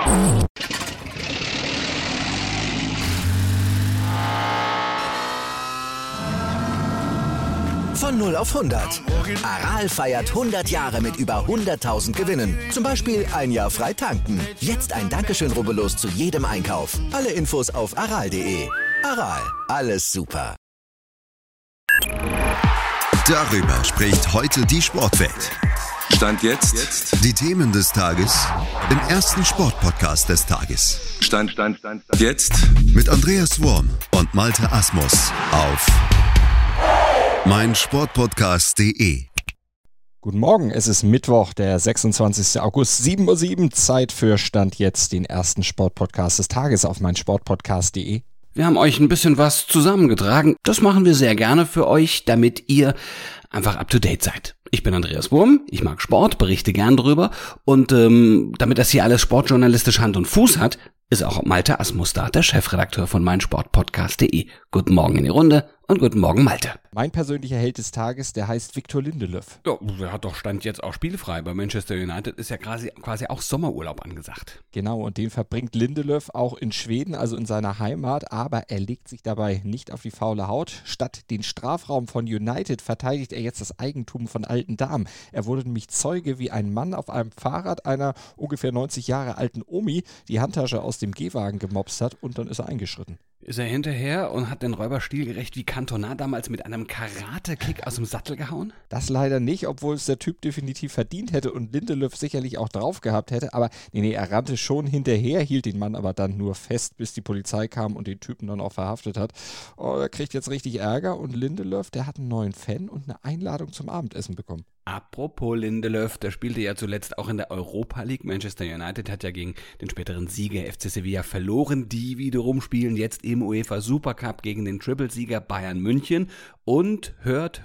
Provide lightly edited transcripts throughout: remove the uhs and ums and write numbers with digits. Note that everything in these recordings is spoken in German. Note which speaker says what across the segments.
Speaker 1: Von 0 auf 100. Aral feiert 100 Jahre mit über 100.000 Gewinnen. Zum Beispiel ein Jahr frei tanken. Jetzt ein Dankeschön, rubbellos zu jedem Einkauf. Alle Infos auf aral.de. Aral, alles super.
Speaker 2: Darüber spricht heute die Sportwelt.
Speaker 3: Stand jetzt.
Speaker 2: Die Themen des Tages im ersten Sportpodcast des Tages.
Speaker 3: Stand jetzt.
Speaker 2: Mit Andreas Worm und Malte Asmus auf meinsportpodcast.de.
Speaker 4: Guten Morgen, es ist Mittwoch, der 26. August, 7:07 Uhr, Zeit für Stand jetzt, den ersten Sportpodcast des Tages auf meinsportpodcast.de.
Speaker 5: Wir haben euch ein bisschen was zusammengetragen. Das machen wir sehr gerne für euch, damit ihr einfach up to date seid. Ich bin Andreas Wurm, ich mag Sport, berichte gern drüber und damit das hier alles sportjournalistisch Hand und Fuß hat, ist auch Malte Asmus da, der Chefredakteur von meinsportpodcast.de. Guten Morgen in die Runde und guten Morgen Malte.
Speaker 4: Mein persönlicher Held des Tages, der heißt Victor Lindelöf.
Speaker 5: Ja, der hat doch Stand jetzt auch spielfrei. Bei Manchester United ist ja quasi auch Sommerurlaub angesagt.
Speaker 4: Genau, und den verbringt Lindelöf auch in Schweden, also in seiner Heimat, aber er legt sich dabei nicht auf die faule Haut. Statt den Strafraum von United verteidigt er jetzt das Eigentum von alten Damen. Er wurde nämlich Zeuge, wie ein Mann auf einem Fahrrad einer ungefähr 90 Jahre alten Omi die Handtasche aus dem Gehwagen gemopst hat und dann ist er eingeschritten.
Speaker 5: Ist er hinterher und hat den Räuber stilgerecht wie Cantona damals mit einem Karate-Kick aus dem Sattel gehauen?
Speaker 4: Das leider nicht, obwohl es der Typ definitiv verdient hätte und Lindelöf sicherlich auch drauf gehabt hätte. Aber nee, er rannte schon hinterher, hielt den Mann aber dann nur fest, bis die Polizei kam und den Typen dann auch verhaftet hat. Oh, er kriegt jetzt richtig Ärger und Lindelöf, der hat einen neuen Fan und eine Einladung zum Abendessen bekommen.
Speaker 5: Apropos Lindelöf, der spielte ja zuletzt auch in der Europa League. Manchester United hat ja gegen den späteren Sieger FC Sevilla verloren. Die wiederum spielen jetzt im UEFA Supercup gegen den Triple-Sieger Bayern München. Und hört,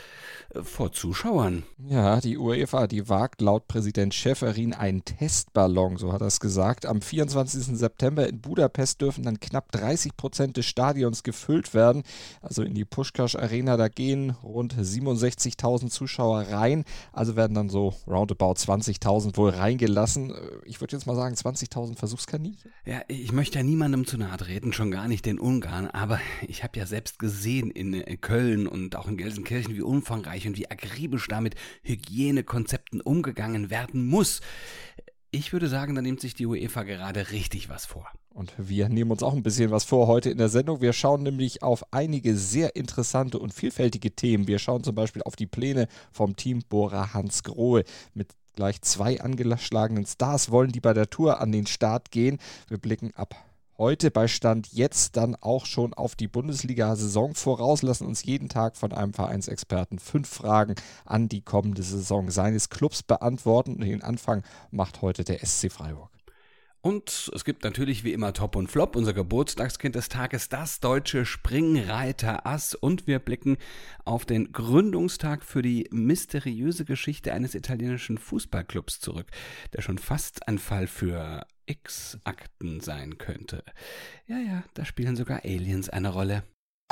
Speaker 5: vor Zuschauern.
Speaker 4: Ja, die UEFA, die wagt laut Präsident Schäferin einen Testballon, so hat er es gesagt. Am 24. September in Budapest dürfen dann knapp 30% des Stadions gefüllt werden. Also in die Puskás Arena, da gehen rund 67.000 Zuschauer rein. Also werden dann so roundabout 20.000 wohl reingelassen. Ich würde jetzt mal sagen 20.000 Versuchskaninchen.
Speaker 5: Ja, ich möchte ja niemandem zu nahe treten, schon gar nicht den Ungarn. Aber ich habe ja selbst gesehen in Köln und auch in Gelsenkirchen, wie umfangreich und wie akribisch da mit Hygienekonzepten umgegangen werden muss. Ich würde sagen, da nimmt sich die UEFA gerade richtig was vor.
Speaker 4: Und wir nehmen uns auch ein bisschen was vor heute in der Sendung. Wir schauen nämlich auf einige sehr interessante und vielfältige Themen. Wir schauen zum Beispiel auf die Pläne vom Team Bora Hansgrohe. Mit gleich 2 angeschlagenen Stars wollen die bei der Tour an den Start gehen. Wir blicken ab heute bei Stand jetzt dann auch schon auf die Bundesliga-Saison voraus, lassen uns jeden Tag von einem Vereinsexperten 5 Fragen an die kommende Saison seines Clubs beantworten. Und den Anfang macht heute der SC Freiburg.
Speaker 5: Und es gibt natürlich wie immer Top und Flop, unser Geburtstagskind des Tages, das deutsche Springreiter-Ass. Und wir blicken auf den Gründungstag für die mysteriöse Geschichte eines italienischen Fußballclubs zurück, der schon fast ein Fall für X-Akten sein könnte. Ja, da spielen sogar Aliens eine Rolle.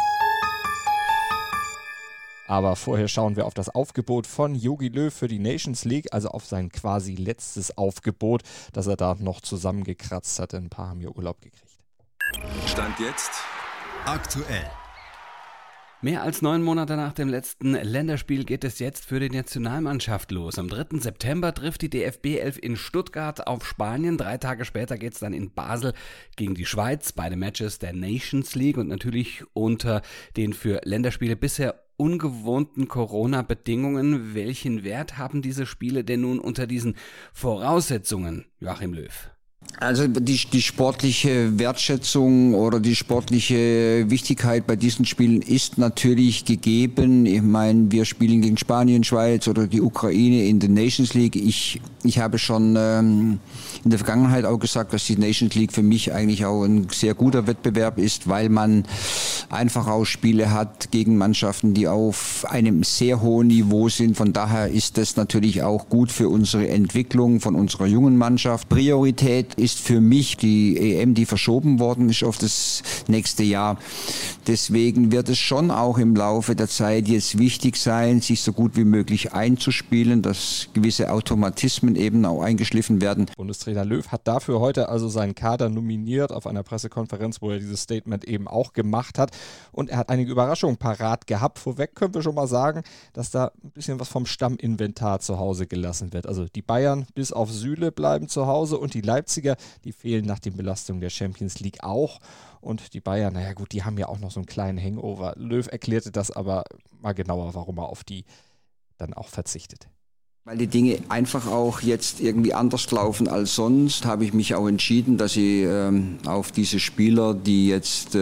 Speaker 4: Aber vorher schauen wir auf das Aufgebot von Jogi Löw für die Nations League, also auf sein quasi letztes Aufgebot, das er da noch zusammengekratzt hat. Ein paar haben hier Urlaub gekriegt.
Speaker 3: Stand jetzt.
Speaker 2: Aktuell.
Speaker 5: Mehr als 9 Monate nach dem letzten Länderspiel geht es jetzt für die Nationalmannschaft los. Am 3. September trifft die DFB 11 in Stuttgart auf Spanien. 3 Tage später geht es dann in Basel gegen die Schweiz. Beide Matches der Nations League und natürlich unter den für Länderspiele bisher ungewohnten Corona-Bedingungen. Welchen Wert haben diese Spiele denn nun unter diesen Voraussetzungen, Joachim Löw?
Speaker 6: Also die sportliche Wertschätzung oder die sportliche Wichtigkeit bei diesen Spielen ist natürlich gegeben. Ich meine, wir spielen gegen Spanien, Schweiz oder die Ukraine in der Nations League. Ich habe schon in der Vergangenheit auch gesagt, dass die Nations League für mich eigentlich auch ein sehr guter Wettbewerb ist, weil man einfach auch Spiele hat gegen Mannschaften, die auf einem sehr hohen Niveau sind. Von daher ist das natürlich auch gut für unsere Entwicklung von unserer jungen Mannschaft. Priorität ist für mich die EM, die verschoben worden ist auf das nächste Jahr. Deswegen wird es schon auch im Laufe der Zeit jetzt wichtig sein, sich so gut wie möglich einzuspielen, dass gewisse Automatismen eben auch eingeschliffen werden.
Speaker 4: Bundestrainer Löw hat dafür heute also seinen Kader nominiert auf einer Pressekonferenz, wo er dieses Statement eben auch gemacht hat. Und er hat einige Überraschungen parat gehabt. Vorweg können wir schon mal sagen, dass da ein bisschen was vom Stamminventar zu Hause gelassen wird. Also die Bayern bis auf Süle bleiben zu Hause und die Leipziger, die fehlen nach den Belastungen der Champions League auch. Und die Bayern, naja gut, die haben ja auch noch so einen kleinen Hangover. Löw erklärte das aber mal genauer, warum er auf die dann auch verzichtet.
Speaker 6: Weil die Dinge einfach auch jetzt irgendwie anders laufen als sonst, habe ich mich auch entschieden, dass ich auf diese Spieler, die jetzt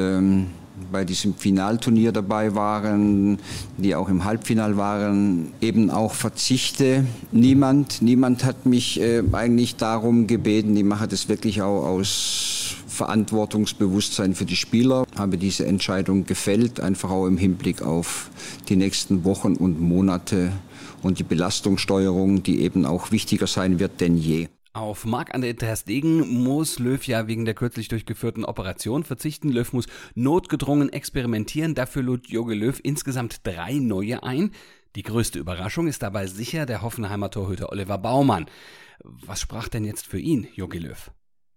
Speaker 6: bei diesem Finalturnier dabei waren, die auch im Halbfinale waren, eben auch verzichte. Niemand hat mich eigentlich darum gebeten. Ich mache das wirklich auch aus Verantwortungsbewusstsein für die Spieler. Habe diese Entscheidung gefällt, einfach auch im Hinblick auf die nächsten Wochen und Monate und die Belastungssteuerung, die eben auch wichtiger sein wird denn je.
Speaker 5: Auf Marc-André ter Stegen muss Löw ja wegen der kürzlich durchgeführten Operation verzichten. Löw muss notgedrungen experimentieren. Dafür lud Jogi Löw insgesamt 3 neue ein. Die größte Überraschung ist dabei sicher der Hoffenheimer Torhüter Oliver Baumann. Was sprach denn jetzt für ihn, Jogi Löw?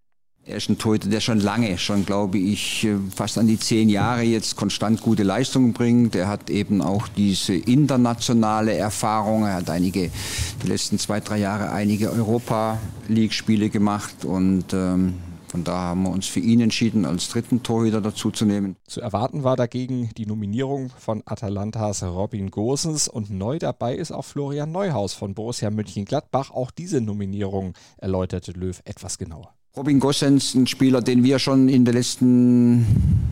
Speaker 6: Er ist ein Torhüter, der schon lange, glaube ich, fast an die 10 Jahre jetzt konstant gute Leistungen bringt. Er hat eben auch diese internationale Erfahrung. Er hat die letzten 2-3 Jahre einige Europa-League-Spiele gemacht und von daher haben wir uns für ihn entschieden, als dritten Torhüter dazu zu nehmen.
Speaker 4: Zu erwarten war dagegen die Nominierung von Atalantas Robin Gosens und neu dabei ist auch Florian Neuhaus von Borussia Mönchengladbach. Auch diese Nominierung erläuterte Löw etwas genauer.
Speaker 6: Robin Gosens, ein Spieler, den wir schon in der letzten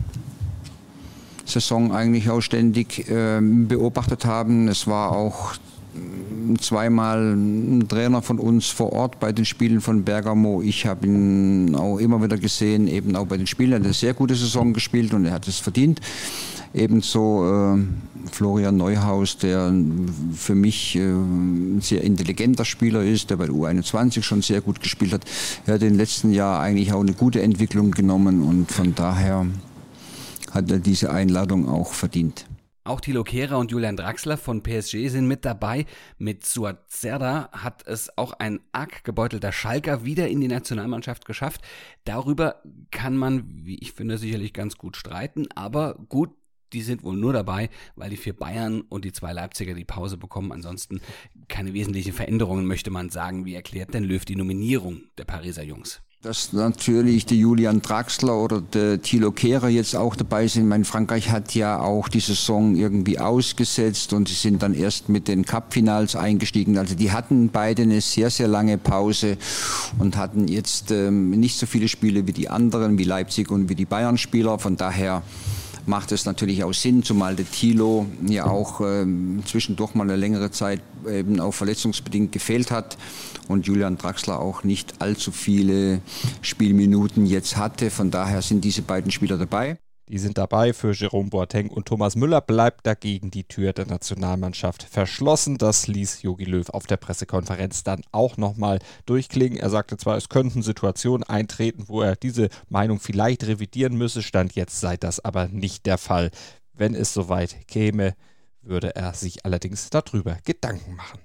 Speaker 6: Saison eigentlich auch ständig beobachtet haben. Es war auch zweimal ein Trainer von uns vor Ort bei den Spielen von Bergamo. Ich habe ihn auch immer wieder gesehen, eben auch bei den Spielen. Er hat eine sehr gute Saison gespielt und er hat es verdient. Ebenso Florian Neuhaus, der für mich ein sehr intelligenter Spieler ist, der bei der U21 schon sehr gut gespielt hat. Er hat in den letzten Jahren eigentlich auch eine gute Entwicklung genommen und von daher hat er diese Einladung auch verdient.
Speaker 5: Auch Thilo Kehrer und Julian Draxler von PSG sind mit dabei. Mit Suat Serdar hat es auch ein arg gebeutelter Schalker wieder in die Nationalmannschaft geschafft. Darüber kann man, wie ich finde, sicherlich ganz gut streiten. Aber gut, die sind wohl nur dabei, weil die 4 Bayern und die 2 Leipziger die Pause bekommen. Ansonsten keine wesentlichen Veränderungen, möchte man sagen. Wie erklärt denn Löw die Nominierung der Pariser Jungs?
Speaker 6: Dass natürlich der Julian Draxler oder der Thilo Kehrer jetzt auch dabei sind. Ich meine, Frankreich hat ja auch die Saison irgendwie ausgesetzt und sie sind dann erst mit den Cup-Finals eingestiegen. Also die hatten beide eine sehr, sehr lange Pause und hatten jetzt nicht so viele Spiele wie die anderen, wie Leipzig und wie die Bayern-Spieler. Von daher macht es natürlich auch Sinn, zumal der Thilo ja auch zwischendurch mal eine längere Zeit eben auch verletzungsbedingt gefehlt hat und Julian Draxler auch nicht allzu viele Spielminuten jetzt hatte. Von daher sind diese beiden Spieler dabei.
Speaker 4: Die sind dabei. Für Jerome Boateng und Thomas Müller bleibt dagegen die Tür der Nationalmannschaft verschlossen. Das ließ Jogi Löw auf der Pressekonferenz dann auch nochmal durchklingen. Er sagte zwar, es könnten Situationen eintreten, wo er diese Meinung vielleicht revidieren müsse. Stand jetzt sei das aber nicht der Fall. Wenn es soweit käme, würde er sich allerdings darüber Gedanken machen.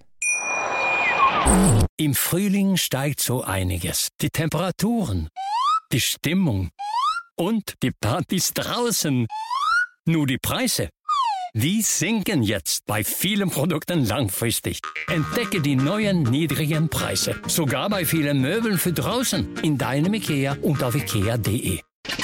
Speaker 7: Im Frühling steigt so einiges. Die Temperaturen, die Stimmung und die Partys draußen. Nur die Preise, die sinken jetzt bei vielen Produkten langfristig. Entdecke die neuen niedrigen Preise. Sogar bei vielen Möbeln für draußen. In deinem IKEA und auf ikea.de.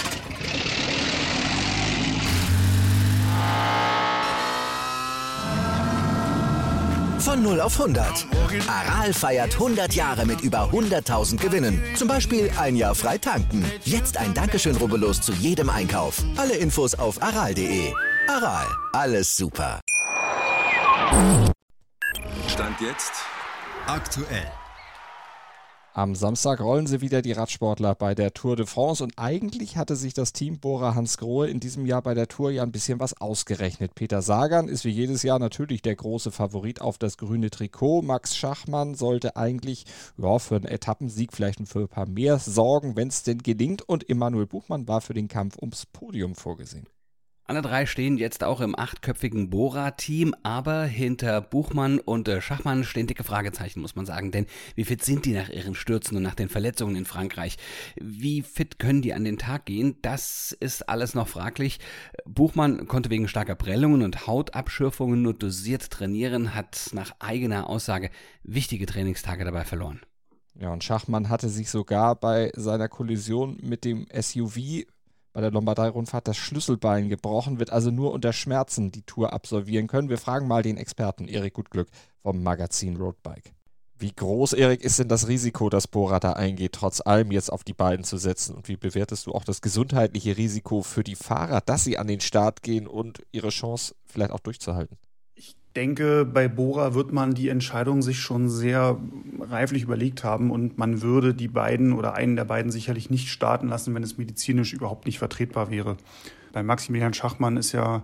Speaker 1: Von 0 auf 100. Aral feiert 100 Jahre mit über 100.000 Gewinnen. Zum Beispiel ein Jahr frei tanken. Jetzt ein Dankeschön, rubbellos zu jedem Einkauf. Alle Infos auf aral.de. Aral, alles super.
Speaker 3: Stand jetzt
Speaker 2: Aktuell.
Speaker 4: Am Samstag rollen sie wieder, die Radsportler, bei der Tour de France. Und eigentlich hatte sich das Team Bora-Hansgrohe in diesem Jahr bei der Tour ja ein bisschen was ausgerechnet. Peter Sagan ist wie jedes Jahr natürlich der große Favorit auf das grüne Trikot. Max Schachmann sollte eigentlich für einen Etappensieg, vielleicht für ein paar mehr sorgen, wenn es denn gelingt. Und Emanuel Buchmann war für den Kampf ums Podium vorgesehen.
Speaker 5: Alle drei stehen jetzt auch im 8-köpfigen Bora-Team, aber hinter Buchmann und Schachmann stehen dicke Fragezeichen, muss man sagen. Denn wie fit sind die nach ihren Stürzen und nach den Verletzungen in Frankreich? Wie fit können die an den Tag gehen? Das ist alles noch fraglich. Buchmann konnte wegen starker Prellungen und Hautabschürfungen nur dosiert trainieren, hat nach eigener Aussage wichtige Trainingstage dabei verloren.
Speaker 4: Ja, und Schachmann hatte sich sogar bei seiner Kollision mit dem SUV bei der Lombardei-Rundfahrt das Schlüsselbein gebrochen, wird also nur unter Schmerzen die Tour absolvieren können. Wir fragen mal den Experten Erik Gutglück vom Magazin Roadbike. Wie groß, Erik, ist denn das Risiko, das Bora da eingeht, trotz allem jetzt auf die beiden zu setzen? Und wie bewertest du auch das gesundheitliche Risiko für die Fahrer, dass sie an den Start gehen und ihre Chance vielleicht auch durchzuhalten?
Speaker 8: Ich denke, bei Bora wird man die Entscheidung sich schon sehr reiflich überlegt haben und man würde die beiden oder einen der beiden sicherlich nicht starten lassen, wenn es medizinisch überhaupt nicht vertretbar wäre. Bei Maximilian Schachmann ist ja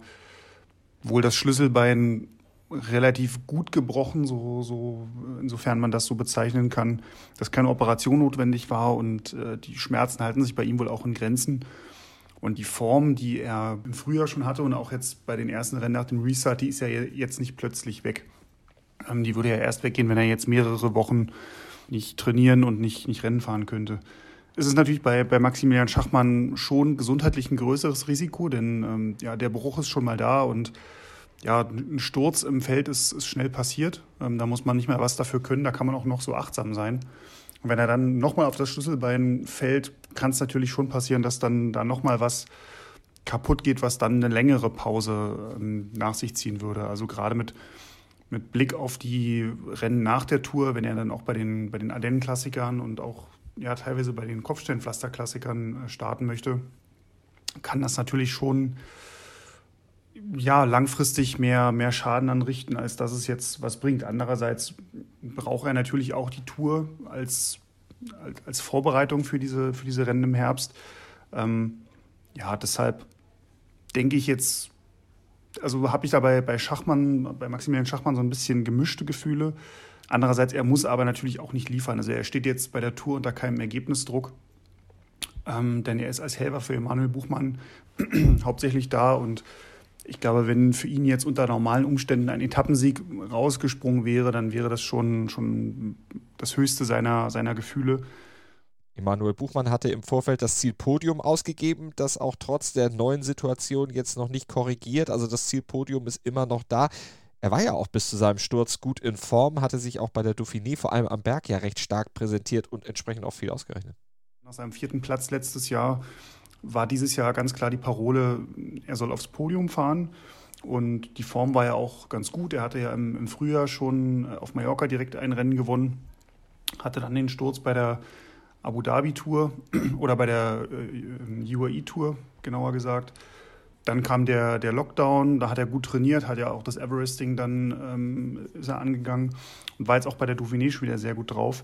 Speaker 8: wohl das Schlüsselbein relativ gut gebrochen, so insofern man das so bezeichnen kann, dass keine Operation notwendig war und die Schmerzen halten sich bei ihm wohl auch in Grenzen. Und die Form, die er im Frühjahr schon hatte und auch jetzt bei den ersten Rennen nach dem Restart, die ist ja jetzt nicht plötzlich weg. Die würde ja erst weggehen, wenn er jetzt mehrere Wochen nicht trainieren und nicht Rennen fahren könnte. Es ist natürlich bei Maximilian Schachmann schon gesundheitlich ein größeres Risiko, denn der Bruch ist schon mal da und ein Sturz im Feld ist schnell passiert. Da muss man nicht mehr was dafür können, da kann man auch noch so achtsam sein. Und wenn er dann nochmal auf das Schlüsselbein fällt, kann es natürlich schon passieren, dass dann da nochmal was kaputt geht, was dann eine längere Pause nach sich ziehen würde. Also gerade mit Blick auf die Rennen nach der Tour, wenn er dann auch bei den Ardennen-Klassikern und auch teilweise bei den Kopfsteinpflaster-Klassikern starten möchte, kann das natürlich schon langfristig mehr Schaden anrichten, als dass es jetzt was bringt. Andererseits braucht er natürlich auch die Tour als Vorbereitung für diese Rennen im Herbst. Deshalb denke ich jetzt, also habe ich dabei bei Maximilian Schachmann so ein bisschen gemischte Gefühle. Andererseits, er muss aber natürlich auch nicht liefern. Also er steht jetzt bei der Tour unter keinem Ergebnisdruck, denn er ist als Helfer für Emanuel Buchmann hauptsächlich da und ich glaube, wenn für ihn jetzt unter normalen Umständen ein Etappensieg rausgesprungen wäre, dann wäre das schon das Höchste seiner Gefühle.
Speaker 4: Emanuel Buchmann hatte im Vorfeld das Ziel Podium ausgegeben, das auch trotz der neuen Situation jetzt noch nicht korrigiert. Also das Ziel Podium ist immer noch da. Er war ja auch bis zu seinem Sturz gut in Form, hatte sich auch bei der Dauphiné vor allem am Berg ja recht stark präsentiert und entsprechend auch viel ausgerechnet.
Speaker 8: Nach seinem 4. Platz letztes Jahr war dieses Jahr ganz klar die Parole, er soll aufs Podium fahren. Und die Form war ja auch ganz gut. Er hatte ja im Frühjahr schon auf Mallorca direkt ein Rennen gewonnen, hatte dann den Sturz bei der Abu Dhabi Tour oder bei der UAE Tour, genauer gesagt. Dann kam der Lockdown, da hat er gut trainiert, hat ja auch das Everesting dann ist er angegangen und war jetzt auch bei der Dauphiné schon wieder sehr gut drauf.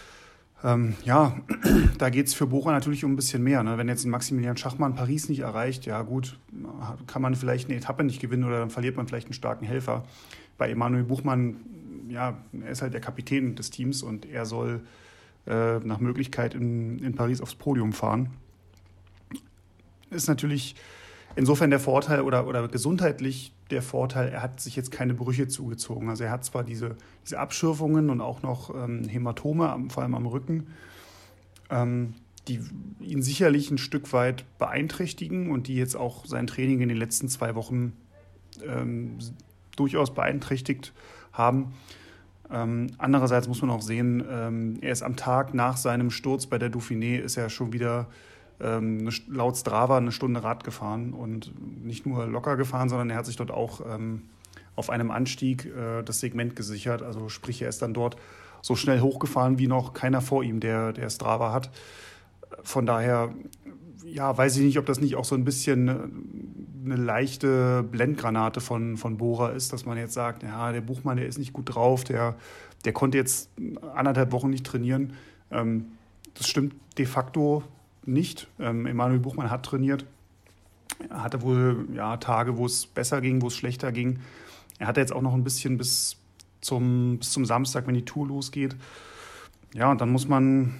Speaker 8: Da geht es für Bora natürlich um ein bisschen mehr. Ne? Wenn jetzt ein Maximilian Schachmann Paris nicht erreicht, ja gut, kann man vielleicht eine Etappe nicht gewinnen oder dann verliert man vielleicht einen starken Helfer. Bei Emanuel Buchmann, er ist halt der Kapitän des Teams und er soll nach Möglichkeit in Paris aufs Podium fahren. Ist natürlich insofern der Vorteil oder gesundheitlich der Vorteil, er hat sich jetzt keine Brüche zugezogen. Also er hat zwar diese Abschürfungen und auch noch Hämatome, vor allem am Rücken, die ihn sicherlich ein Stück weit beeinträchtigen und die jetzt auch sein Training in den letzten 2 Wochen durchaus beeinträchtigt haben. Andererseits muss man auch sehen, er ist am Tag nach seinem Sturz bei der Dauphiné ist er schon wieder laut Strava 1 Stunde Rad gefahren und nicht nur locker gefahren, sondern er hat sich dort auch auf einem Anstieg das Segment gesichert. Also sprich, er ist dann dort so schnell hochgefahren wie noch keiner vor ihm, der Strava hat. Von daher, weiß ich nicht, ob das nicht auch so ein bisschen eine leichte Blendgranate von Bora ist, dass man jetzt sagt, der Buchmann, der ist nicht gut drauf, der konnte jetzt 1,5 Wochen nicht trainieren. Das stimmt de facto nicht. Emanuel Buchmann hat trainiert. Er hatte wohl Tage, wo es besser ging, wo es schlechter ging. Er hatte jetzt auch noch ein bisschen bis zum Samstag, wenn die Tour losgeht. Ja, und dann muss man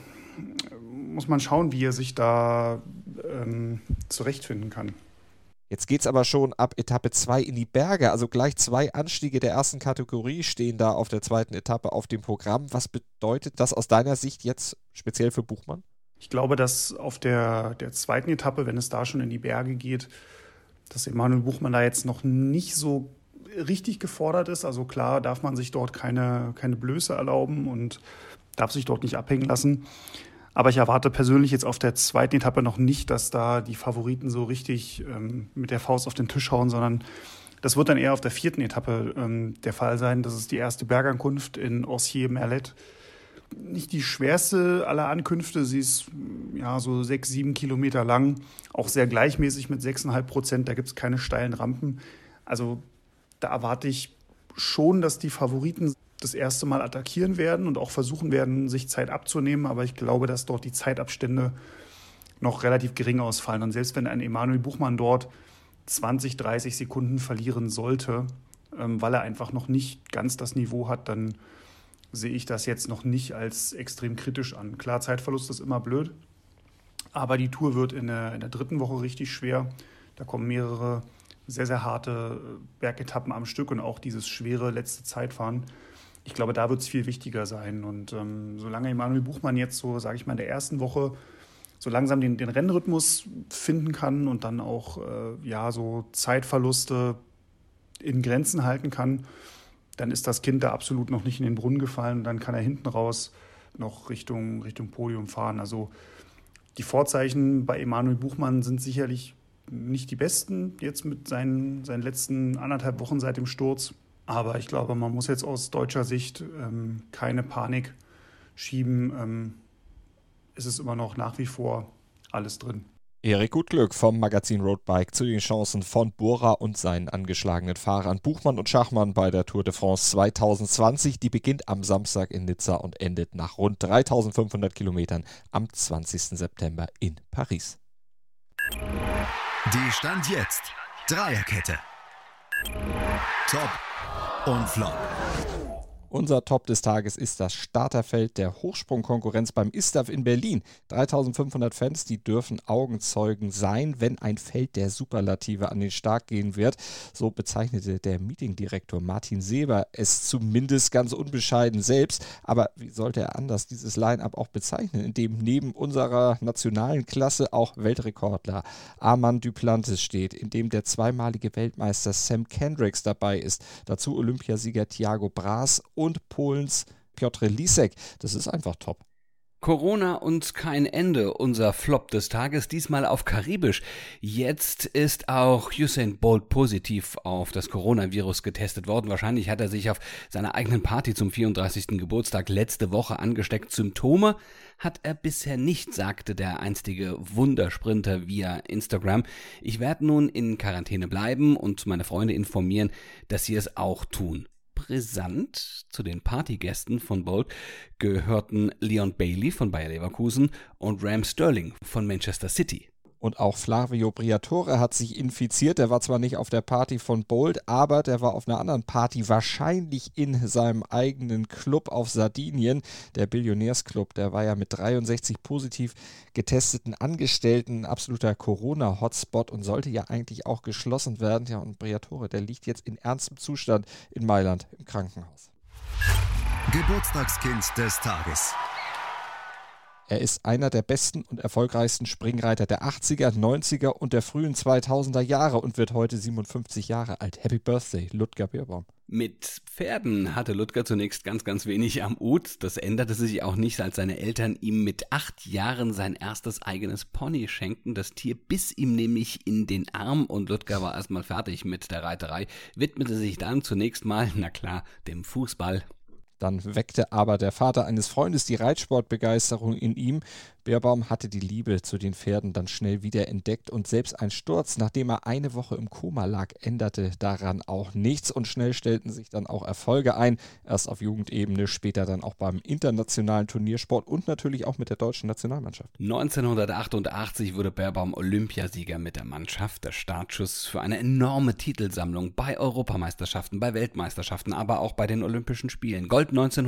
Speaker 8: schauen, wie er sich da zurechtfinden kann.
Speaker 4: Jetzt geht's aber schon ab Etappe 2 in die Berge. Also gleich 2 Anstiege der ersten Kategorie stehen da auf der zweiten Etappe auf dem Programm. Was bedeutet das aus deiner Sicht jetzt speziell für Buchmann?
Speaker 8: Ich glaube, dass auf der zweiten Etappe, wenn es da schon in die Berge geht, dass Emanuel Buchmann da jetzt noch nicht so richtig gefordert ist. Also klar darf man sich dort keine Blöße erlauben und darf sich dort nicht abhängen lassen. Aber ich erwarte persönlich jetzt auf der zweiten Etappe noch nicht, dass da die Favoriten so richtig mit der Faust auf den Tisch hauen, sondern das wird dann eher auf der vierten Etappe der Fall sein. Das ist die erste Bergankunft in Orcier-Merlet. Nicht die schwerste aller Ankünfte. Sie ist so 6-7 Kilometer lang, auch sehr gleichmäßig mit 6,5%. Da gibt es keine steilen Rampen. Also da erwarte ich schon, dass die Favoriten das erste Mal attackieren werden und auch versuchen werden, sich Zeit abzunehmen. Aber ich glaube, dass dort die Zeitabstände noch relativ gering ausfallen. Und selbst wenn ein Emanuel Buchmann dort 20, 30 Sekunden verlieren sollte, weil er einfach noch nicht ganz das Niveau hat, dann sehe ich das jetzt noch nicht als extrem kritisch an. Klar, Zeitverlust ist immer blöd, aber die Tour wird in der dritten Woche richtig schwer. Da kommen mehrere sehr, sehr harte Bergetappen am Stück und auch dieses schwere letzte Zeitfahren. Ich glaube, da wird es viel wichtiger sein. Und solange Emanuel Buchmann jetzt so, sage ich mal, in der ersten Woche so langsam den Rennrhythmus finden kann und dann auch so Zeitverluste in Grenzen halten kann, dann ist das Kind da absolut noch nicht in den Brunnen gefallen. Und dann kann er hinten raus noch Richtung Podium fahren. Also die Vorzeichen bei Emanuel Buchmann sind sicherlich nicht die besten jetzt mit seinen letzten 1,5 Wochen seit dem Sturz. Aber ich glaube, man muss jetzt aus deutscher Sicht keine Panik schieben. Es ist immer noch nach wie vor alles drin.
Speaker 4: Erik Gutglück vom Magazin Roadbike zu den Chancen von Bora und seinen angeschlagenen Fahrern Buchmann und Schachmann bei der Tour de France 2020. Die beginnt am Samstag in Nizza und endet nach rund 3.500 Kilometern am 20. September in Paris.
Speaker 2: Die Stand jetzt Dreierkette. Top und Flop.
Speaker 4: Unser Top des Tages ist das Starterfeld der Hochsprungkonkurrenz beim ISTAF in Berlin. 3.500 Fans, die dürfen Augenzeugen sein, wenn ein Feld der Superlative an den Start gehen wird. So bezeichnete der Meetingdirektor Martin Seber es zumindest ganz unbescheiden selbst. Aber wie sollte er anders dieses Line-Up auch bezeichnen, in dem neben unserer nationalen Klasse auch Weltrekordler Armand Duplantis steht, in dem der zweimalige Weltmeister Sam Kendricks dabei ist, dazu Olympiasieger Thiago Bras und Polens Piotr Lisek. Das ist einfach top.
Speaker 5: Corona und kein Ende, unser Flop des Tages, diesmal auf Karibisch. Jetzt ist auch Usain Bolt positiv auf das Coronavirus getestet worden. Wahrscheinlich hat er sich auf seiner eigenen Party zum 34. Geburtstag letzte Woche angesteckt. Symptome hat er bisher nicht, sagte der einstige Wundersprinter via Instagram. Ich werde nun in Quarantäne bleiben und meine Freunde informieren, dass sie es auch tun. Brisant zu den Partygästen von Bolt gehörten Leon Bailey von Bayer Leverkusen und Raheem Sterling von Manchester City.
Speaker 4: Und auch Flavio Briatore hat sich infiziert. Der war zwar nicht auf der Party von Bolt, aber der war auf einer anderen Party, wahrscheinlich in seinem eigenen Club auf Sardinien. Der Billionärsclub, der war ja mit 63 positiv getesteten Angestellten ein absoluter Corona-Hotspot und sollte ja eigentlich auch geschlossen werden. Ja, und Briatore, der liegt jetzt in ernstem Zustand in Mailand im Krankenhaus.
Speaker 2: Geburtstagskind des Tages.
Speaker 4: Er ist einer der besten und erfolgreichsten Springreiter der 80er, 90er und der frühen 2000er Jahre und wird heute 57 Jahre alt. Happy Birthday, Ludger Beerbaum.
Speaker 5: Mit Pferden hatte Ludger zunächst ganz wenig am Hut. Das änderte sich auch nicht, als seine Eltern ihm mit 8 Jahren sein erstes eigenes Pony schenkten. Das Tier biss ihm nämlich in den Arm und Ludger war erstmal fertig mit der Reiterei, widmete sich dann zunächst mal, na klar, dem Fußball.
Speaker 4: Dann weckte aber der Vater eines Freundes die Reitsportbegeisterung in ihm. Beerbaum hatte die Liebe zu den Pferden dann schnell wieder entdeckt und selbst ein Sturz, nachdem er eine Woche im Koma lag, änderte daran auch nichts und schnell stellten sich dann auch Erfolge ein. Erst auf Jugendebene, später dann auch beim internationalen Turniersport und natürlich auch mit der deutschen Nationalmannschaft.
Speaker 5: 1988 wurde Beerbaum Olympiasieger mit der Mannschaft. Der Startschuss für eine enorme Titelsammlung bei Europameisterschaften, bei Weltmeisterschaften, aber auch bei den Olympischen Spielen. Gold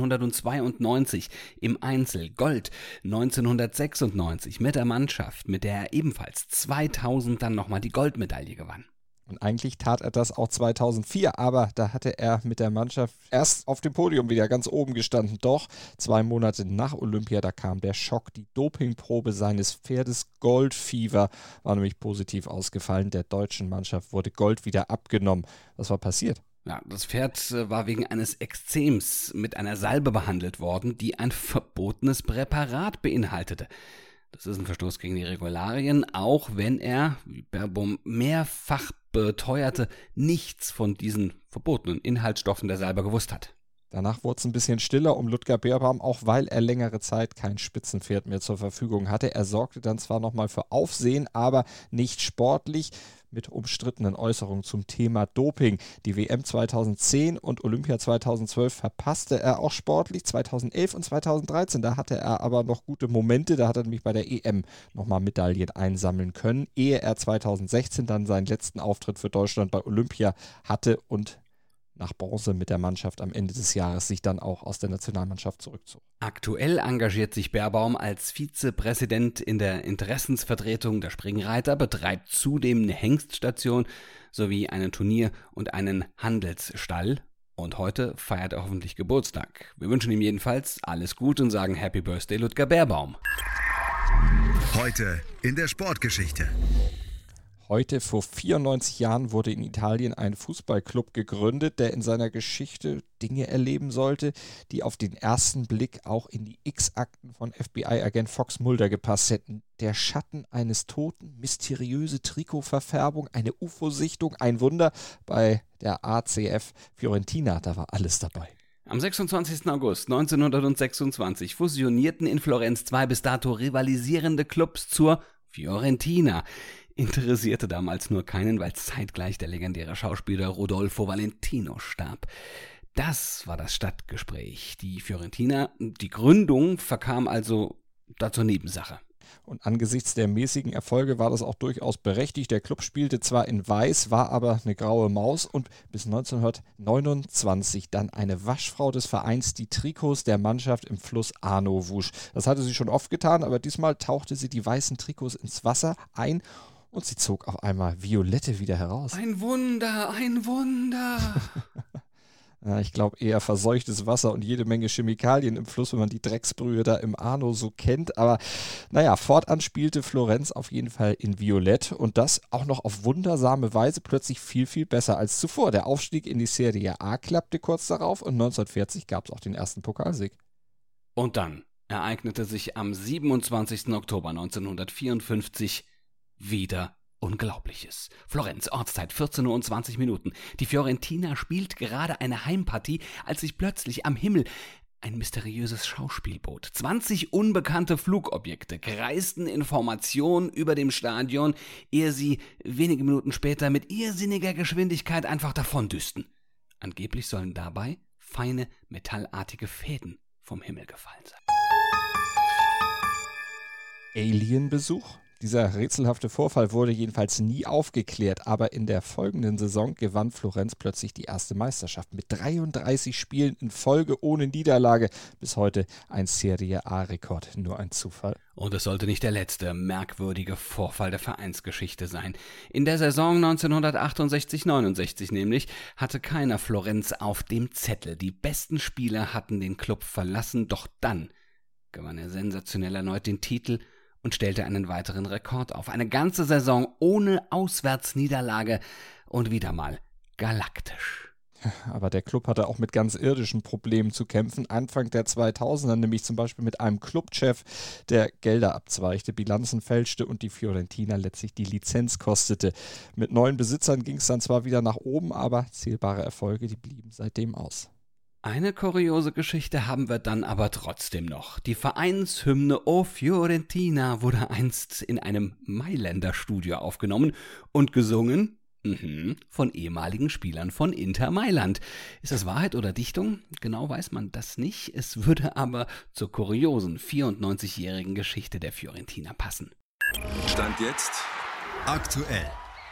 Speaker 5: 1992 im Einzel, Gold 1996 mit der Mannschaft, mit der er ebenfalls 2000 dann nochmal die Goldmedaille gewann.
Speaker 4: Und eigentlich tat er das auch 2004, aber da hatte er mit der Mannschaft erst auf dem Podium wieder ganz oben gestanden. Doch 2 Monate nach Olympia, da kam der Schock. Die Dopingprobe seines Pferdes Goldfever war nämlich positiv ausgefallen. Der deutschen Mannschaft wurde Gold wieder abgenommen. Was war passiert?
Speaker 5: Ja, das Pferd war wegen eines Ekzems mit einer Salbe behandelt worden, die ein verbotenes Präparat beinhaltete. Das ist ein Verstoß gegen die Regularien, auch wenn er, wie Beerbaum mehrfach beteuerte, nichts von diesen verbotenen Inhaltsstoffen der Salbe gewusst hat.
Speaker 4: Danach wurde es ein bisschen stiller um Ludger Beerbaum, auch weil er längere Zeit kein Spitzenpferd mehr zur Verfügung hatte. Er sorgte dann zwar nochmal für Aufsehen, aber nicht sportlich, mit umstrittenen Äußerungen zum Thema Doping. Die WM 2010 und Olympia 2012 verpasste er auch sportlich. 2011 und 2013, da hatte er aber noch gute Momente. Da hat er nämlich bei der EM nochmal Medaillen einsammeln können, ehe er 2016 dann seinen letzten Auftritt für Deutschland bei Olympia hatte und nach Bronze mit der Mannschaft am Ende des Jahres sich dann auch aus der Nationalmannschaft zurückzog.
Speaker 5: Aktuell engagiert sich Beerbaum als Vizepräsident in der Interessensvertretung der Springreiter, betreibt zudem eine Hengststation sowie einen Turnier- und einen Handelsstall. Und heute feiert er hoffentlich Geburtstag. Wir wünschen ihm jedenfalls alles Gute und sagen Happy Birthday Ludger Beerbaum.
Speaker 2: Heute in der Sportgeschichte.
Speaker 4: Heute vor 94 Jahren wurde in Italien ein Fußballclub gegründet, der in seiner Geschichte Dinge erleben sollte, die auf den ersten Blick auch in die X-Akten von FBI-Agent Fox Mulder gepasst hätten. Der Schatten eines Toten, mysteriöse Trikotverfärbung, eine UFO-Sichtung, ein Wunder. Bei der ACF Fiorentina, da war alles dabei.
Speaker 5: Am 26. August 1926 fusionierten in Florenz 2 bis dato rivalisierende Clubs zur Fiorentina. Interessierte damals nur keinen, weil zeitgleich der legendäre Schauspieler Rodolfo Valentino starb. Das war das Stadtgespräch. Die Fiorentina, die Gründung, verkam also da zur Nebensache.
Speaker 4: Und angesichts der mäßigen Erfolge war das auch durchaus berechtigt. Der Club spielte zwar in Weiß, war aber eine graue Maus und bis 1929 dann eine Waschfrau des Vereins die Trikots der Mannschaft im Fluss Arno wusch. Das hatte sie schon oft getan, aber diesmal tauchte sie die weißen Trikots ins Wasser ein und sie zog auf einmal violette wieder heraus.
Speaker 5: Ein Wunder, ein Wunder.
Speaker 4: Ja, ich glaube eher verseuchtes Wasser und jede Menge Chemikalien im Fluss, wenn man die Drecksbrühe da im Arno so kennt. Aber naja, fortan spielte Florenz auf jeden Fall in Violett und das auch noch auf wundersame Weise plötzlich viel, viel besser als zuvor. Der Aufstieg in die Serie A klappte kurz darauf und 1940 gab es auch den ersten Pokalsieg.
Speaker 5: Und dann ereignete sich am 27. Oktober 1954 wieder Unglaubliches. Florenz, Ortszeit 14:20 Uhr. Die Fiorentina spielt gerade eine Heimpartie, als sich plötzlich am Himmel ein mysteriöses Schauspiel bot. 20 unbekannte Flugobjekte kreisten in Formation über dem Stadion, ehe sie wenige Minuten später mit irrsinniger Geschwindigkeit einfach davondüsten. Angeblich sollen dabei feine, metallartige Fäden vom Himmel gefallen sein.
Speaker 4: Alienbesuch? Dieser rätselhafte Vorfall wurde jedenfalls nie aufgeklärt, aber in der folgenden Saison gewann Florenz plötzlich die erste Meisterschaft mit 33 Spielen in Folge ohne Niederlage. Bis heute ein Serie A-Rekord, nur ein Zufall.
Speaker 5: Und es sollte nicht der letzte merkwürdige Vorfall der Vereinsgeschichte sein. In der Saison 1968/69 nämlich hatte keiner Florenz auf dem Zettel. Die besten Spieler hatten den Club verlassen, doch dann gewann er sensationell erneut den Titel und stellte einen weiteren Rekord auf. Eine ganze Saison ohne Auswärtsniederlage und wieder mal galaktisch.
Speaker 4: Aber der Club hatte auch mit ganz irdischen Problemen zu kämpfen. Anfang der 2000er, nämlich zum Beispiel mit einem Clubchef, der Gelder abzweigte, Bilanzen fälschte und die Fiorentina letztlich die Lizenz kostete. Mit neuen Besitzern ging es dann zwar wieder nach oben, aber zählbare Erfolge, die blieben seitdem aus.
Speaker 5: Eine kuriose Geschichte haben wir dann aber trotzdem noch. Die Vereinshymne O Fiorentina wurde einst in einem Mailänder Studio aufgenommen und gesungen von ehemaligen Spielern von Inter Mailand. Ist das Wahrheit oder Dichtung? Genau weiß man das nicht. Es würde aber zur kuriosen 94-jährigen Geschichte der Fiorentina passen.
Speaker 3: Stand jetzt
Speaker 2: Aktuell.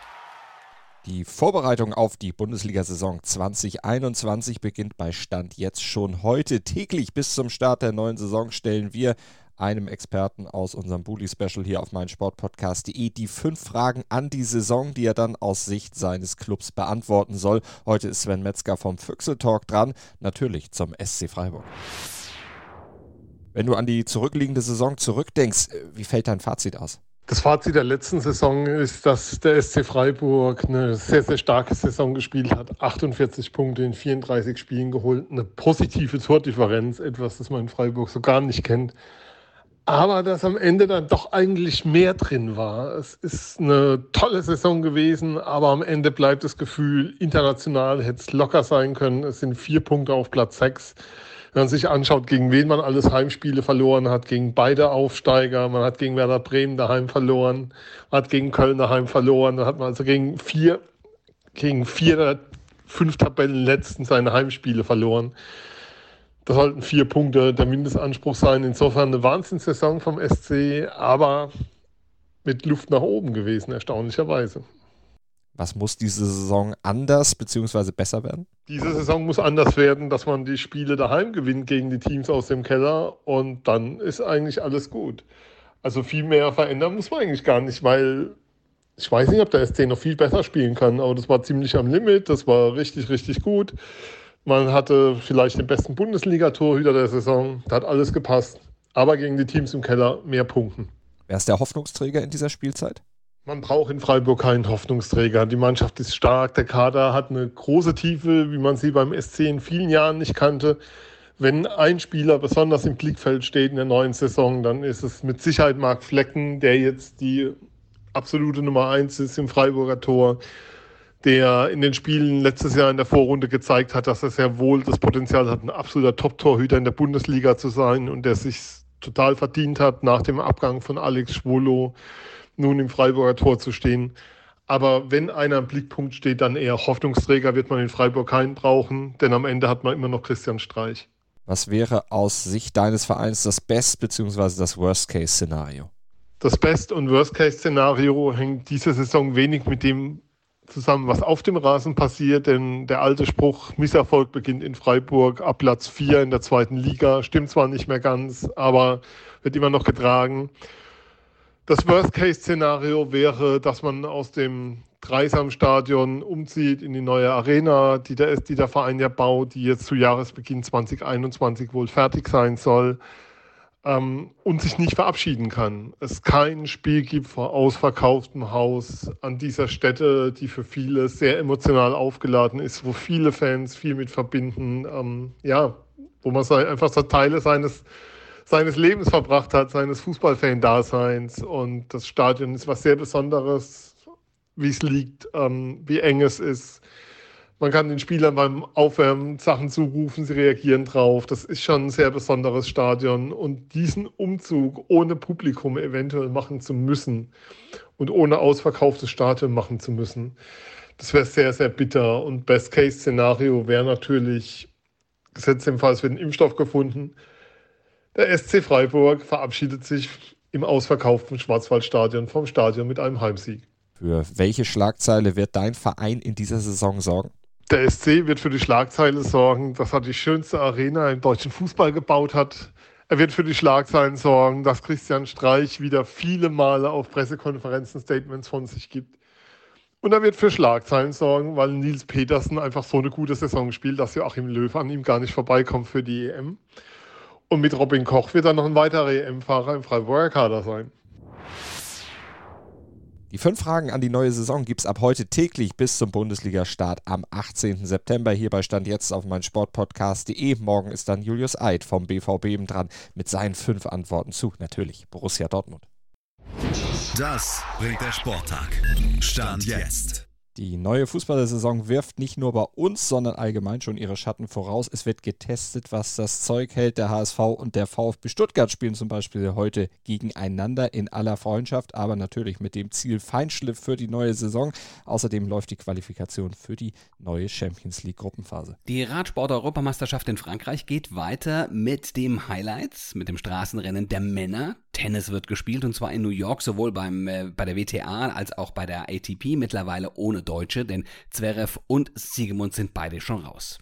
Speaker 4: Die Vorbereitung auf die Bundesliga-Saison 2021 beginnt bei Stand jetzt schon heute. Täglich bis zum Start der neuen Saison stellen wir einem Experten aus unserem Bully-Special hier auf meinsportpodcast.de die 5 Fragen an die Saison, die er dann aus Sicht seines Clubs beantworten soll. Heute ist Sven Metzger vom Füchse-Talk dran, natürlich zum SC Freiburg. Wenn du an die zurückliegende Saison zurückdenkst, wie fällt dein Fazit aus?
Speaker 9: Das Fazit der letzten Saison ist, dass der SC Freiburg eine sehr, sehr starke Saison gespielt hat. 48 Punkte in 34 Spielen geholt, eine positive Tordifferenz, etwas, das man in Freiburg so gar nicht kennt. Aber dass am Ende dann doch eigentlich mehr drin war. Es ist eine tolle Saison gewesen, aber am Ende bleibt das Gefühl, international hätte es locker sein können. Es sind 4 Punkte auf Platz 6. Wenn man sich anschaut, gegen wen man alles Heimspiele verloren hat, gegen beide Aufsteiger, man hat gegen Werder Bremen daheim verloren, man hat gegen Köln daheim verloren, dann hat man also gegen 4 der 5 Tabellenletzten seine Heimspiele verloren. Das sollten 4 Punkte der Mindestanspruch sein. Insofern eine Wahnsinnssaison vom SC, aber mit Luft nach oben gewesen, erstaunlicherweise.
Speaker 4: Was muss diese Saison anders bzw. besser werden?
Speaker 9: Diese Saison muss anders werden, dass man die Spiele daheim gewinnt gegen die Teams aus dem Keller und dann ist eigentlich alles gut. Also viel mehr verändern muss man eigentlich gar nicht, weil ich weiß nicht, ob der SC noch viel besser spielen kann, aber das war ziemlich am Limit, das war richtig, richtig gut. Man hatte vielleicht den besten Bundesliga-Torhüter der Saison, da hat alles gepasst, aber gegen die Teams im Keller mehr Punkten.
Speaker 4: Wer ist der Hoffnungsträger in dieser Spielzeit?
Speaker 9: Man braucht in Freiburg keinen Hoffnungsträger. Die Mannschaft ist stark, der Kader hat eine große Tiefe, wie man sie beim SC in vielen Jahren nicht kannte. Wenn ein Spieler besonders im Blickfeld steht in der neuen Saison, dann ist es mit Sicherheit Marc Flecken, der jetzt die absolute Nummer 1 ist im Freiburger Tor, der in den Spielen letztes Jahr in der Vorrunde gezeigt hat, dass er sehr wohl das Potenzial hat, ein absoluter Top-Torhüter in der Bundesliga zu sein und der sich total verdient hat, nach dem Abgang von Alex Schwolo nun im Freiburger Tor zu stehen. Aber wenn einer im Blickpunkt steht, dann eher Hoffnungsträger, wird man in Freiburg keinen brauchen, denn am Ende hat man immer noch Christian Streich.
Speaker 4: Was wäre aus Sicht deines Vereins das Best- bzw. das Worst-Case-Szenario?
Speaker 9: Das Best- und Worst-Case-Szenario hängt diese Saison wenig mit dem zusammen, was auf dem Rasen passiert, denn der alte Spruch, Misserfolg beginnt in Freiburg ab Platz 4 in der 2. Liga, stimmt zwar nicht mehr ganz, aber wird immer noch getragen. Das Worst-Case-Szenario wäre, dass man aus dem Dreisamstadion umzieht in die neue Arena, die der Verein ja baut, die jetzt zu Jahresbeginn 2021 wohl fertig sein soll, und sich nicht verabschieden kann. Es kein Spiel gibt vor ausverkauftem Haus an dieser Stätte, die für viele sehr emotional aufgeladen ist, wo viele Fans viel mit verbinden, wo man einfach so Teile seines Lebens verbracht hat, seines Fußballfan-Daseins. Und das Stadion ist was sehr Besonderes, wie es liegt, wie eng es ist. Man kann den Spielern beim Aufwärmen Sachen zurufen, sie reagieren drauf. Das ist schon ein sehr besonderes Stadion. Und diesen Umzug ohne Publikum eventuell machen zu müssen und ohne ausverkauftes Stadion machen zu müssen, das wäre sehr, sehr bitter. Und Best-Case-Szenario wäre natürlich, gesetzt im Fall, es wird ein Impfstoff gefunden, der SC Freiburg verabschiedet sich im ausverkauften Schwarzwaldstadion vom Stadion mit einem Heimsieg.
Speaker 4: Für welche Schlagzeile wird dein Verein in dieser Saison sorgen?
Speaker 9: Der SC wird für die Schlagzeile sorgen, dass er die schönste Arena im deutschen Fußball gebaut hat. Er wird für die Schlagzeilen sorgen, dass Christian Streich wieder viele Male auf Pressekonferenzen Statements von sich gibt. Und er wird für Schlagzeilen sorgen, weil Nils Petersen einfach so eine gute Saison spielt, dass Joachim Löw an ihm gar nicht vorbeikommt für die EM. Und mit Robin Koch wird dann noch ein weiterer EM-Fahrer im Freiburger Kader sein.
Speaker 4: Die 5 Fragen an die neue Saison gibt es ab heute täglich bis zum Bundesliga-Start am 18. September. Hierbei Stand jetzt auf meinsportpodcast.de. Morgen ist dann Julius Eid vom BVB dran mit seinen 5 Antworten zu, natürlich, Borussia Dortmund.
Speaker 2: Das bringt der Sporttag. Stand jetzt.
Speaker 4: Die neue Fußballsaison wirft nicht nur bei uns, sondern allgemein schon ihre Schatten voraus. Es wird getestet, was das Zeug hält. Der HSV und der VfB Stuttgart spielen zum Beispiel heute gegeneinander in aller Freundschaft, aber natürlich mit dem Ziel Feinschliff für die neue Saison. Außerdem läuft die Qualifikation für die neue Champions-League-Gruppenphase.
Speaker 5: Die Radsport-Europameisterschaft in Frankreich geht weiter mit dem Highlights, mit dem Straßenrennen der Männer. Tennis wird gespielt und zwar in New York, sowohl bei der WTA als auch bei der ATP, mittlerweile ohne Deutsche, denn Zverev und Siegemund sind beide schon raus.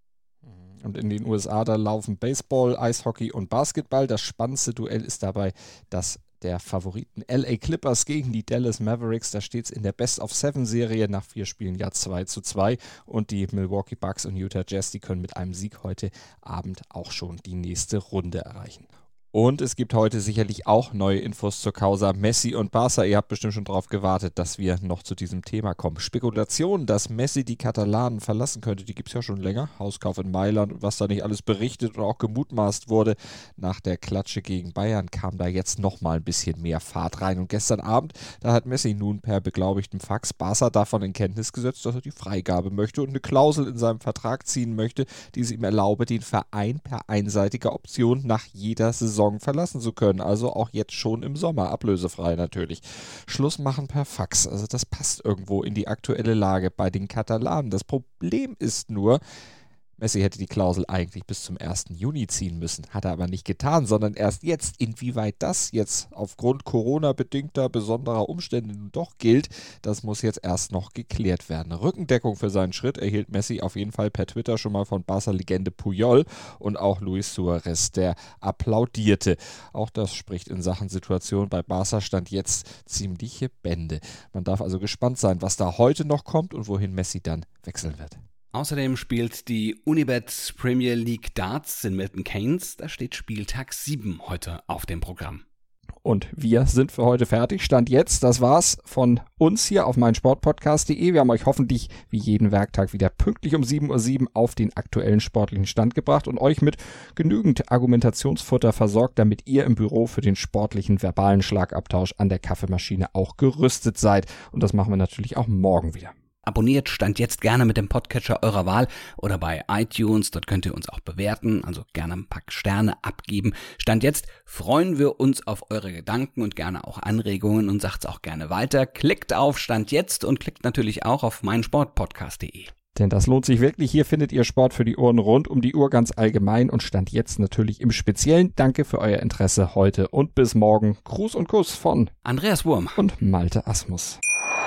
Speaker 4: Und in den USA, da laufen Baseball, Eishockey und Basketball. Das spannendste Duell ist dabei das der Favoriten LA Clippers gegen die Dallas Mavericks. Da steht es in der Best-of-7-Serie nach 4 Spielen ja 2:2. Und die Milwaukee Bucks und Utah Jazz, die können mit einem Sieg heute Abend auch schon die nächste Runde erreichen. Und es gibt heute sicherlich auch neue Infos zur Causa Messi und Barca. Ihr habt bestimmt schon darauf gewartet, dass wir noch zu diesem Thema kommen. Spekulationen, dass Messi die Katalanen verlassen könnte, die gibt es ja schon länger. Hauskauf in Mailand und was da nicht alles berichtet und auch gemutmaßt wurde. Nach der Klatsche gegen Bayern kam da jetzt nochmal ein bisschen mehr Fahrt rein. Und gestern Abend, da hat Messi nun per beglaubigtem Fax Barca davon in Kenntnis gesetzt, dass er die Freigabe möchte und eine Klausel in seinem Vertrag ziehen möchte, die es ihm erlaube, den Verein per einseitiger Option nach jeder Saison verlassen zu können, also auch jetzt schon im Sommer, ablösefrei natürlich. Schluss machen per Fax, also das passt irgendwo in die aktuelle Lage bei den Katalanen. Das Problem ist nur, Messi hätte die Klausel eigentlich bis zum 1. Juni ziehen müssen, hat er aber nicht getan, sondern erst jetzt. Inwieweit das jetzt aufgrund Corona-bedingter besonderer Umstände nun doch gilt, das muss jetzt erst noch geklärt werden. Rückendeckung für seinen Schritt erhielt Messi auf jeden Fall per Twitter schon mal von Barca-Legende Puyol und auch Luis Suarez, der applaudierte. Auch das spricht in Sachen Situation bei Barca stand jetzt ziemliche Bände. Man darf also gespannt sein, was da heute noch kommt und wohin Messi dann wechseln wird.
Speaker 5: Außerdem spielt die Unibet Premier League Darts in Milton Keynes. Da steht Spieltag 7 heute auf dem Programm.
Speaker 4: Und wir sind für heute fertig. Stand jetzt, das war's von uns hier auf meinsportpodcast.de. Wir haben euch hoffentlich wie jeden Werktag wieder pünktlich um 7:07 Uhr auf den aktuellen sportlichen Stand gebracht und euch mit genügend Argumentationsfutter versorgt, damit ihr im Büro für den sportlichen verbalen Schlagabtausch an der Kaffeemaschine auch gerüstet seid. Und das machen wir natürlich auch morgen wieder.
Speaker 5: Abonniert Stand jetzt gerne mit dem Podcatcher eurer Wahl oder bei iTunes, dort könnt ihr uns auch bewerten, also gerne ein paar Sterne abgeben. Stand jetzt freuen wir uns auf eure Gedanken und gerne auch Anregungen und sagt's auch gerne weiter. Klickt auf Stand jetzt und klickt natürlich auch auf meinsportpodcast.de.
Speaker 4: Denn das lohnt sich wirklich. Hier findet ihr Sport für die Ohren rund um die Uhr ganz allgemein und Stand jetzt natürlich im Speziellen. Danke für euer Interesse heute und bis morgen. Gruß und Kuss von
Speaker 5: Andreas Wurm
Speaker 4: und Malte Asmus.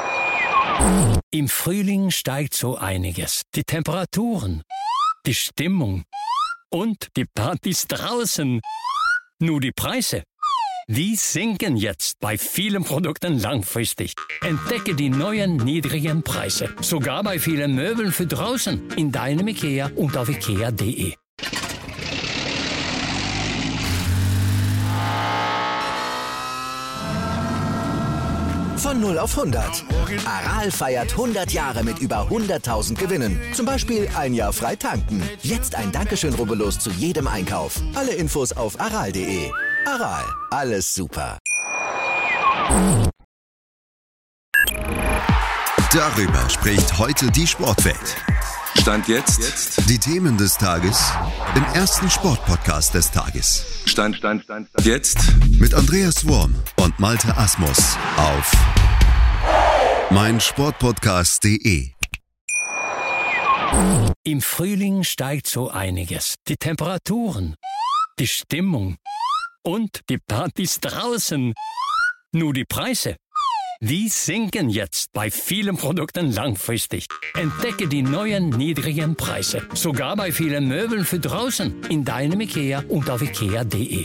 Speaker 7: Im Frühling steigt so einiges. Die Temperaturen, die Stimmung und die Partys draußen. Nur die Preise, die sinken jetzt bei vielen Produkten langfristig. Entdecke die neuen niedrigen Preise. Sogar bei vielen Möbeln für draußen. In deinem IKEA und auf IKEA.de.
Speaker 1: Von 0 auf 100. Aral feiert 100 Jahre mit über 100.000 Gewinnen. Zum Beispiel ein Jahr frei tanken. Jetzt ein Dankeschön, rubbellos zu jedem Einkauf. Alle Infos auf aral.de. Aral, alles super.
Speaker 2: Darüber spricht heute die Sportwelt.
Speaker 3: Stand jetzt.
Speaker 2: Die Themen des Tages im ersten Sportpodcast des Tages.
Speaker 3: Stand jetzt.
Speaker 2: Mit Andreas Wurm und Malte Asmus auf meinsportpodcast.de.
Speaker 7: Im Frühling steigt so einiges. Die Temperaturen, die Stimmung und die Partys draußen. Nur die Preise, die sinken jetzt bei vielen Produkten langfristig. Entdecke die neuen niedrigen Preise. Sogar bei vielen Möbeln für draußen. In deinem IKEA und auf IKEA.de.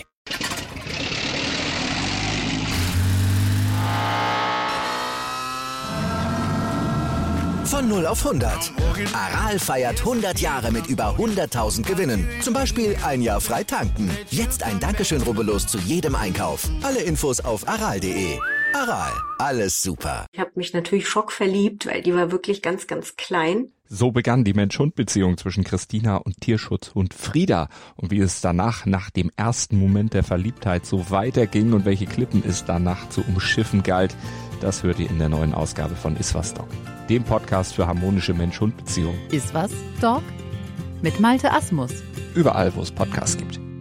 Speaker 1: Von 0 auf 100. Aral feiert 100 Jahre mit über 100.000 Gewinnen. Zum Beispiel ein Jahr frei tanken. Jetzt ein Dankeschön, rubbellos zu jedem Einkauf. Alle Infos auf aral.de. Aral, alles super.
Speaker 10: Ich habe mich natürlich schockverliebt, weil die war wirklich ganz, ganz klein.
Speaker 4: So begann die Mensch-Hund-Beziehung zwischen Christina und Tierschutzhund Frieda. Und wie es danach, nach dem ersten Moment der Verliebtheit, so weiterging und welche Klippen es danach zu umschiffen galt, das hört ihr in der neuen Ausgabe von Iswas Dog, dem Podcast für harmonische Mensch-Hund-Beziehungen.
Speaker 11: Iswas Dog? Mit Malte Asmus.
Speaker 4: Überall, wo es Podcasts gibt.